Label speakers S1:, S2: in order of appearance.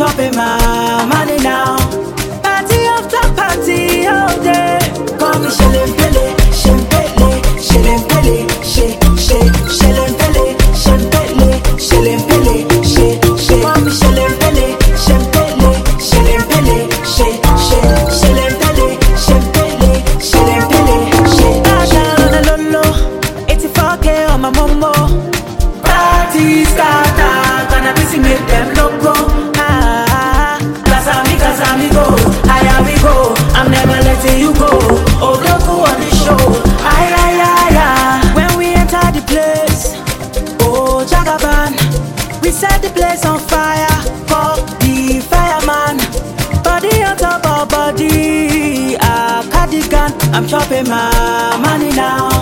S1: chopping my money now. Party after party all day. Call me Shilling-Pele, Shilling-Pele, Shilling-Pele, Shilling-Pele, Shilling-Pele, Shilling-Pele, call me Shilling-Pele, Shilling-Pele, Shilling-Pele, Shilling-Pele, Shilling-Pele, Shilling-Pele, Lolo, 84K on my momo. Party starter, gonna be sing make them loco. Casamigo, higher we go. I'm never letting you go. Oh, loco on the show. Ay. When we enter the place, oh Jagaban, we set the place on fire. Call the fireman. Body on top of body, cardigan. I'm chopping my money now.